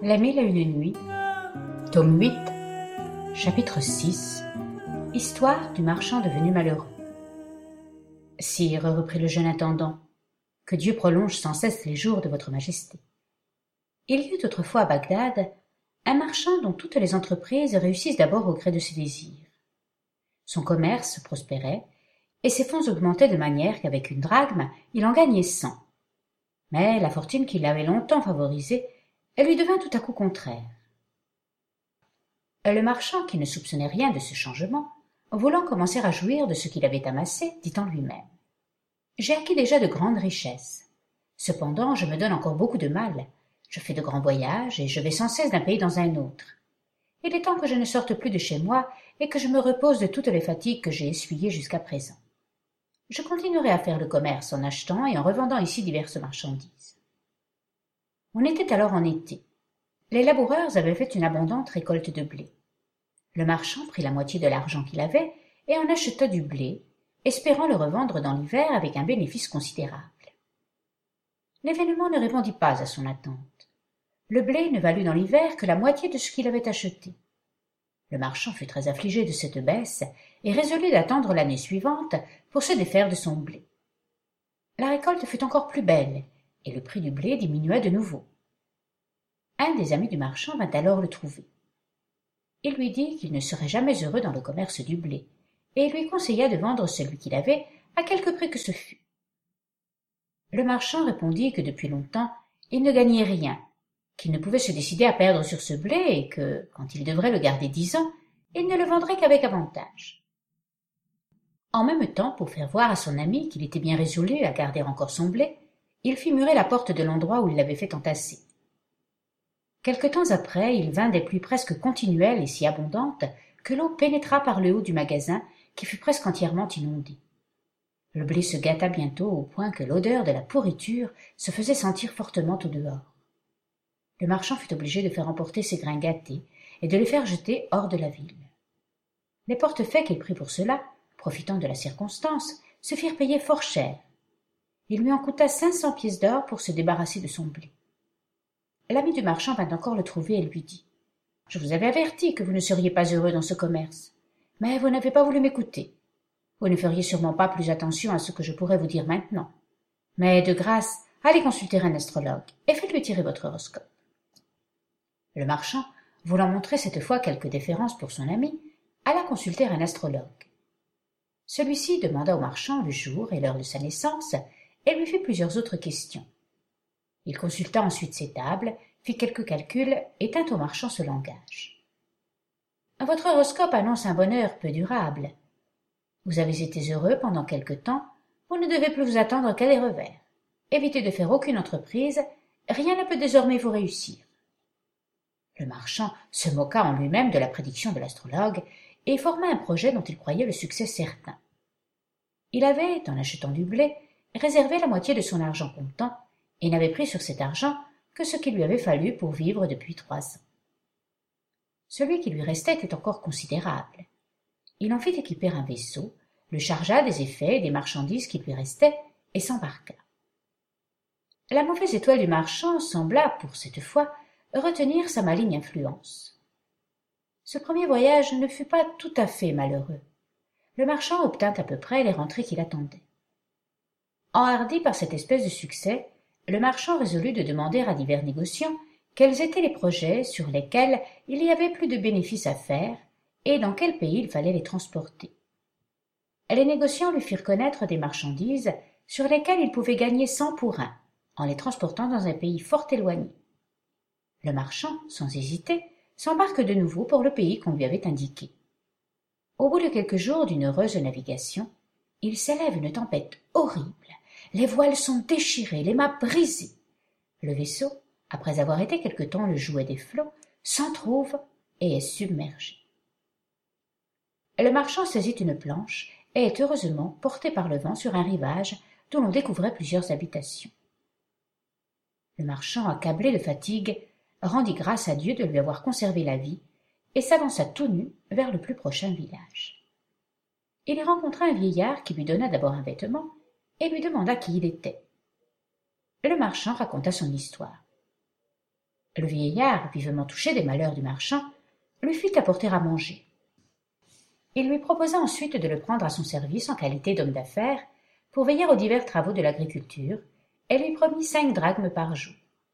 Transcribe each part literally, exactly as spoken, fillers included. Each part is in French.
La mille et une nuits, tome huit, chapitre six, Histoire du marchand devenu malheureux. Sire, reprit le jeune intendant, que Dieu prolonge sans cesse les jours de votre majesté. Il y eut autrefois à Bagdad un marchand dont toutes les entreprises réussissent d'abord au gré de ses désirs. Son commerce prospérait, et ses fonds augmentaient de manière qu'avec une drachme, il en gagnait cent. Mais la fortune qui l'avait longtemps favorisé, elle lui devint tout à coup contraire. Le marchand, qui ne soupçonnait rien de ce changement, voulant commencer à jouir de ce qu'il avait amassé, dit en lui-même: « J'ai acquis déjà de grandes richesses. Cependant, je me donne encore beaucoup de mal. Je fais de grands voyages et je vais sans cesse d'un pays dans un autre. Il est temps que je ne sorte plus de chez moi et que je me repose de toutes les fatigues que j'ai essuyées jusqu'à présent. Je continuerai à faire le commerce en achetant et en revendant ici diverses marchandises. » On était alors en été. Les laboureurs avaient fait une abondante récolte de blé. Le marchand prit la moitié de l'argent qu'il avait et en acheta du blé, espérant le revendre dans l'hiver avec un bénéfice considérable. L'événement ne répondit pas à son attente. Le blé ne valut dans l'hiver que la moitié de ce qu'il avait acheté. Le marchand fut très affligé de cette baisse et résolut d'attendre l'année suivante pour se défaire de son blé. La récolte fut encore plus belle et le prix du blé diminua de nouveau. Un des amis du marchand vint alors le trouver. Il lui dit qu'il ne serait jamais heureux dans le commerce du blé, et il lui conseilla de vendre celui qu'il avait à quelque prix que ce fût. Le marchand répondit que depuis longtemps il ne gagnait rien, qu'il ne pouvait se décider à perdre sur ce blé et que, quand il devrait le garder dix ans, il ne le vendrait qu'avec avantage. En même temps, pour faire voir à son ami qu'il était bien résolu à garder encore son blé, il fit murer la porte de l'endroit où il l'avait fait entasser. Quelque temps après, il vint des pluies presque continuelles et si abondantes que l'eau pénétra par le haut du magasin qui fut presque entièrement inondé. Le blé se gâta bientôt au point que l'odeur de la pourriture se faisait sentir fortement au dehors. Le marchand fut obligé de faire emporter ses grains gâtés et de les faire jeter hors de la ville. Les portefaix qu'il prit pour cela, profitant de la circonstance, se firent payer fort cher. Il lui en coûta cinq cents pièces d'or pour se débarrasser de son blé. L'ami du marchand vint encore le trouver et lui dit: « Je vous avais averti que vous ne seriez pas heureux dans ce commerce, mais vous n'avez pas voulu m'écouter. Vous ne feriez sûrement pas plus attention à ce que je pourrais vous dire maintenant. Mais de grâce, allez consulter un astrologue et faites-lui tirer votre horoscope. » Le marchand, voulant montrer cette fois quelque déférence pour son ami, alla consulter un astrologue. Celui-ci demanda au marchand le jour et l'heure de sa naissance et lui fit plusieurs autres questions. Il consulta ensuite ses tables, fit quelques calculs et tint au marchand ce langage. « Votre horoscope annonce un bonheur peu durable. Vous avez été heureux pendant quelque temps, vous ne devez plus vous attendre qu'à des revers. Évitez de faire aucune entreprise, rien ne peut désormais vous réussir. » Le marchand se moqua en lui-même de la prédiction de l'astrologue et forma un projet dont il croyait le succès certain. Il avait, en achetant du blé, réservé la moitié de son argent comptant et n'avait pris sur cet argent que ce qu'il lui avait fallu pour vivre depuis trois ans. Celui qui lui restait était encore considérable. Il en fit équiper un vaisseau, le chargea des effets et des marchandises qui lui restaient et s'embarqua. La mauvaise étoile du marchand sembla, pour cette fois, retenir sa maligne influence. Ce premier voyage ne fut pas tout à fait malheureux. Le marchand obtint à peu près les rentrées qu'il attendait. Enhardi par cette espèce de succès, le marchand résolut de demander à divers négociants quels étaient les projets sur lesquels il y avait plus de bénéfices à faire et dans quel pays il fallait les transporter. Les négociants lui firent connaître des marchandises sur lesquelles il pouvait gagner cent pour un, en les transportant dans un pays fort éloigné. Le marchand, sans hésiter, s'embarque de nouveau pour le pays qu'on lui avait indiqué. Au bout de quelques jours d'une heureuse navigation, il s'élève une tempête horrible. Les voiles sont déchirées, les mâts brisés. Le vaisseau, après avoir été quelque temps le jouet des flots, s'en trouve et est submergé. Le marchand saisit une planche et est heureusement porté par le vent sur un rivage d'où l'on découvrait plusieurs habitations. Le marchand, accablé de fatigue, rendit grâce à Dieu de lui avoir conservé la vie et s'avança tout nu vers le plus prochain village. Il y rencontra un vieillard qui lui donna d'abord un vêtement et lui demanda qui il était. Le marchand raconta son histoire. Le vieillard, vivement touché des malheurs du marchand, lui fit apporter à manger. Il lui proposa ensuite de le prendre à son service en qualité d'homme d'affaires pour veiller aux divers travaux de l'agriculture et lui promit cinq drachmes par jour.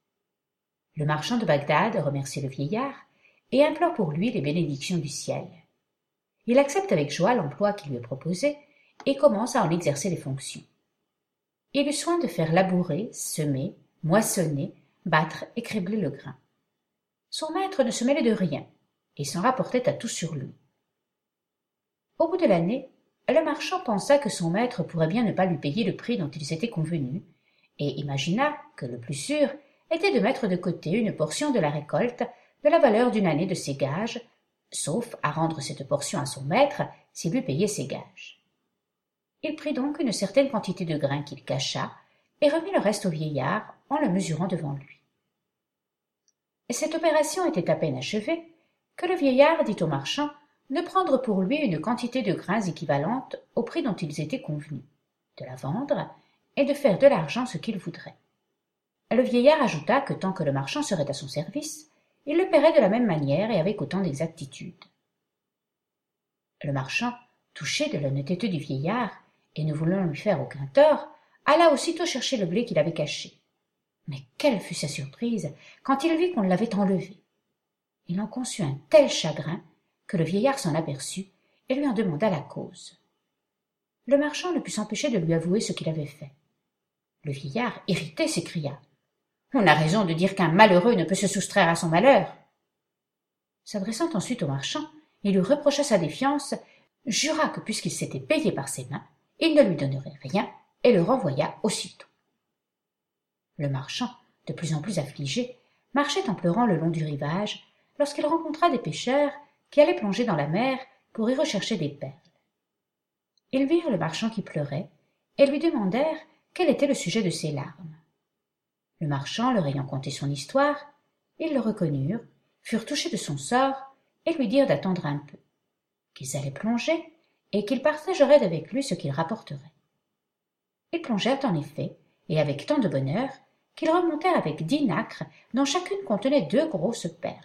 Le marchand de Bagdad remercie le vieillard et implore pour lui les bénédictions du ciel. Il accepte avec joie l'emploi qui lui est proposé et commence à en exercer les fonctions. Il eut soin de faire labourer, semer, moissonner, battre et crébler le grain. Son maître ne se mêlait de rien et s'en rapportait à tout sur lui. Au bout de l'année, le marchand pensa que son maître pourrait bien ne pas lui payer le prix dont ils s'étaient convenus et imagina que le plus sûr était de mettre de côté une portion de la récolte de la valeur d'une année de ses gages, sauf à rendre cette portion à son maître s'il lui payait ses gages. Il prit donc une certaine quantité de grain qu'il cacha et remit le reste au vieillard en le mesurant devant lui. Cette opération était à peine achevée que le vieillard dit au marchand de prendre pour lui une quantité de grains équivalente au prix dont ils étaient convenus, de la vendre et de faire de l'argent ce qu'il voudrait. Le vieillard ajouta que tant que le marchand serait à son service, il le paierait de la même manière et avec autant d'exactitude. Le marchand, touché de l'honnêteté du vieillard et ne voulant lui faire aucun tort, alla aussitôt chercher le blé qu'il avait caché. Mais quelle fut sa surprise quand il vit qu'on l'avait enlevé. Il en conçut un tel chagrin que le vieillard s'en aperçut et lui en demanda la cause. Le marchand ne put s'empêcher de lui avouer ce qu'il avait fait. Le vieillard, irrité, s'écria « On a raison de dire qu'un malheureux ne peut se soustraire à son malheur. » S'adressant ensuite au marchand, il lui reprocha sa défiance, jura que puisqu'il s'était payé par ses mains, il ne lui donnerait rien et le renvoya aussitôt. Le marchand, de plus en plus affligé, marchait en pleurant le long du rivage lorsqu'il rencontra des pêcheurs qui allaient plonger dans la mer pour y rechercher des perles. Ils virent le marchand qui pleurait et lui demandèrent quel était le sujet de ses larmes. Le marchand leur ayant conté son histoire, ils le reconnurent, furent touchés de son sort et lui dirent d'attendre un peu, qu'ils allaient plonger et qu'ils partageraient avec lui ce qu'il rapporterait. Ils plongèrent en effet, et avec tant de bonheur qu'ils remontèrent avec dix nacres dont chacune contenait deux grosses perles.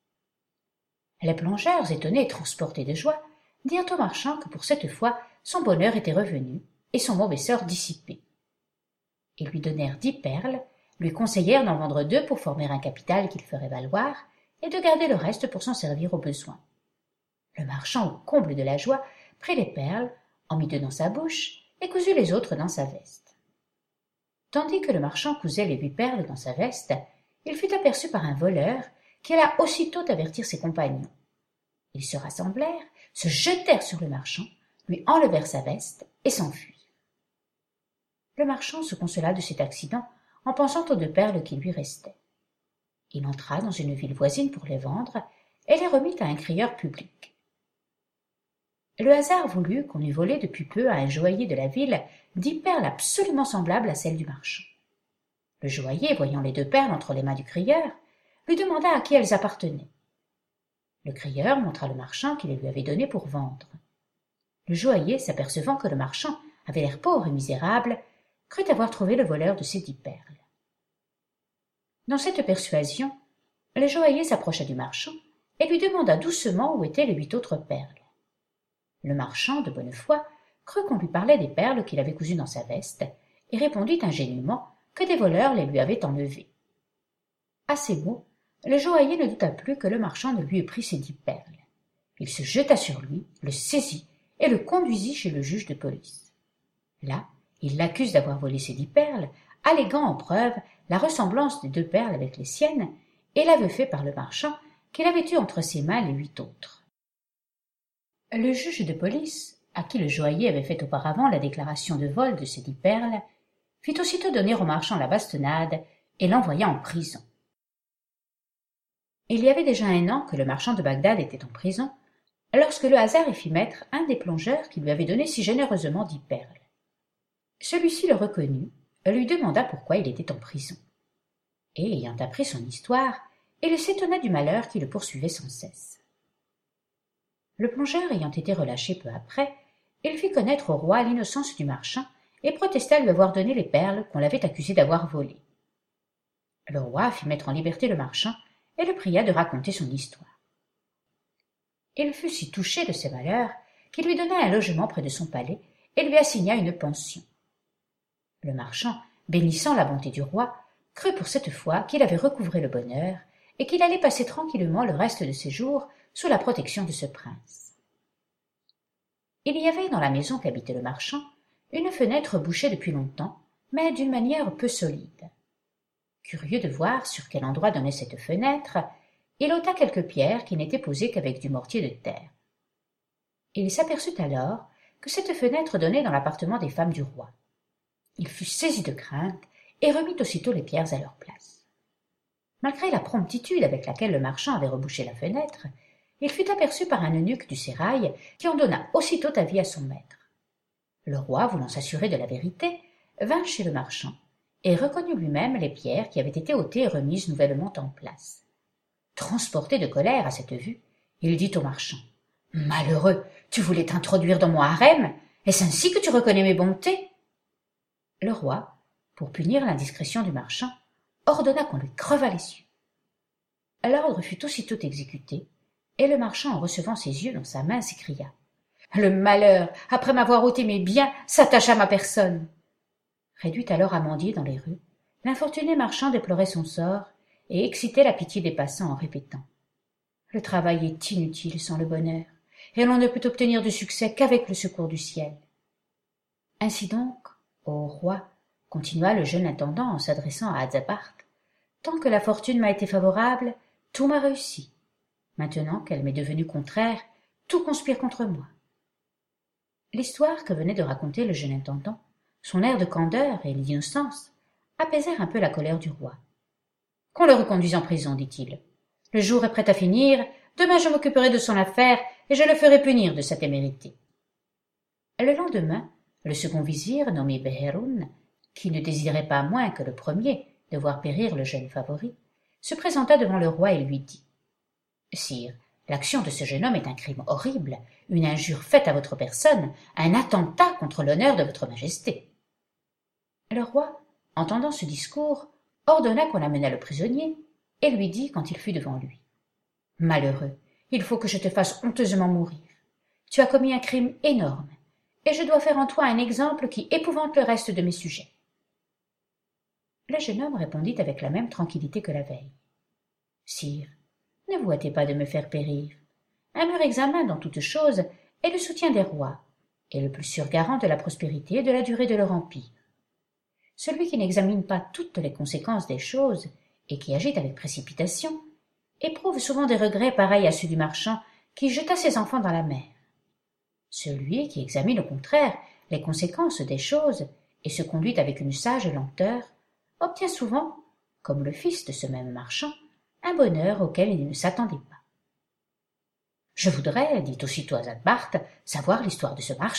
Les plongeurs, étonnés et transportés de joie, dirent au marchand que pour cette fois son bonheur était revenu et son mauvais sort dissipé. Ils lui donnèrent dix perles, lui conseillèrent d'en vendre deux pour former un capital qu'il ferait valoir et de garder le reste pour s'en servir au besoin. Le marchand, au comble de la joie, prit les perles, en mit deux dans sa bouche et cousit les autres dans sa veste. Tandis que le marchand cousait les huit perles dans sa veste, il fut aperçu par un voleur qui alla aussitôt avertir ses compagnons. Ils se rassemblèrent, se jetèrent sur le marchand, lui enlevèrent sa veste et s'enfuirent. Le marchand se consola de cet accident en pensant aux deux perles qui lui restaient. Il entra dans une ville voisine pour les vendre et les remit à un crieur public. Le hasard voulut qu'on eût volé depuis peu à un joaillier de la ville dix perles absolument semblables à celles du marchand. Le joaillier, voyant les deux perles entre les mains du crieur, lui demanda à qui elles appartenaient. Le crieur montra le marchand qui les lui avait données pour vendre. Le joaillier, s'apercevant que le marchand avait l'air pauvre et misérable, crut avoir trouvé le voleur de ces dix perles. Dans cette persuasion, le joaillier s'approcha du marchand et lui demanda doucement où étaient les huit autres perles. Le marchand, de bonne foi, crut qu'on lui parlait des perles qu'il avait cousues dans sa veste et répondit ingénument que des voleurs les lui avaient enlevées. À ces mots, le joaillier ne douta plus que le marchand ne lui eût pris ses dix perles. Il se jeta sur lui, le saisit et le conduisit chez le juge de police. Là, il l'accuse d'avoir volé ses dix perles, alléguant en preuve la ressemblance des deux perles avec les siennes et l'aveu fait par le marchand qu'il avait eu entre ses mains les huit autres. Le juge de police, à qui le joaillier avait fait auparavant la déclaration de vol de ces dix perles, fit aussitôt donner au marchand la bastonnade et l'envoya en prison. Il y avait déjà un an que le marchand de Bagdad était en prison, lorsque le hasard y fit mettre un des plongeurs qui lui avait donné si généreusement dix perles. Celui-ci le reconnut, lui demanda pourquoi il était en prison. Et, ayant appris son histoire, il s'étonna du malheur qui le poursuivait sans cesse. Le plongeur ayant été relâché peu après, il fit connaître au roi l'innocence du marchand et protesta lui avoir donné les perles qu'on l'avait accusé d'avoir volées. Le roi fit mettre en liberté le marchand et le pria de raconter son histoire. Il fut si touché de ses malheurs qu'il lui donna un logement près de son palais et lui assigna une pension. Le marchand, bénissant la bonté du roi, crut pour cette fois qu'il avait recouvré le bonheur et qu'il allait passer tranquillement le reste de ses jours sous la protection de ce prince. Il y avait dans la maison qu'habitait le marchand une fenêtre bouchée depuis longtemps, mais d'une manière peu solide. Curieux de voir sur quel endroit donnait cette fenêtre, il ôta quelques pierres qui n'étaient posées qu'avec du mortier de terre. Il s'aperçut alors que cette fenêtre donnait dans l'appartement des femmes du roi. Il fut saisi de crainte et remit aussitôt les pierres à leur place. Malgré la promptitude avec laquelle le marchand avait rebouché la fenêtre, il fut aperçu par un eunuque du sérail qui en donna aussitôt avis à son maître. Le roi, voulant s'assurer de la vérité, vint chez le marchand et reconnut lui-même les pierres qui avaient été ôtées et remises nouvellement en place. Transporté de colère à cette vue, il dit au marchand: « Malheureux, tu voulais t'introduire dans mon harem? Est-ce ainsi que tu reconnais mes bontés ?» Le roi, pour punir l'indiscrétion du marchand, ordonna qu'on lui crevât les yeux. L'ordre fut aussitôt exécuté, et le marchand, en recevant ses yeux dans sa main, s'écria: « Le malheur, après m'avoir ôté mes biens, s'attache à ma personne !» Réduit alors à mendier dans les rues, l'infortuné marchand déplorait son sort et excitait la pitié des passants en répétant: « Le travail est inutile sans le bonheur, et l'on ne peut obtenir de succès qu'avec le secours du ciel. » Ainsi donc, ô roi, continua le jeune intendant en s'adressant à Adjabart, tant que la fortune m'a été favorable, tout m'a réussi. Maintenant qu'elle m'est devenue contraire, tout conspire contre moi. L'histoire que venait de raconter le jeune intendant, son air de candeur et l'innocence, apaisèrent un peu la colère du roi. « Qu'on le reconduise en prison, dit-il. Le jour est prêt à finir, demain je m'occuperai de son affaire et je le ferai punir de sa témérité. » Le lendemain, le second vizir, nommé Behéroun, qui ne désirait pas moins que le premier de voir périr le jeune favori, se présenta devant le roi et lui dit: « Sire, l'action de ce jeune homme est un crime horrible, une injure faite à votre personne, un attentat contre l'honneur de votre majesté. » Le roi, entendant ce discours, ordonna qu'on amenât le prisonnier et lui dit quand il fut devant lui: « Malheureux, il faut que je te fasse honteusement mourir. Tu as commis un crime énorme, et je dois faire en toi un exemple qui épouvante le reste de mes sujets. » Le jeune homme répondit avec la même tranquillité que la veille: « Sire, ne vous hâtez pas de me faire périr. Un mûr examen dans toute chose est le soutien des rois, et le plus sûr garant de la prospérité et de la durée de leur empire. Celui qui n'examine pas toutes les conséquences des choses et qui agit avec précipitation éprouve souvent des regrets pareils à ceux du marchand qui jeta ses enfants dans la mer. Celui qui examine au contraire les conséquences des choses et se conduit avec une sage lenteur obtient souvent, comme le fils de ce même marchand, un bonheur auquel il ne s'attendait pas. » « Je voudrais, dit aussitôt Adjabart, savoir l'histoire de ce marchand. »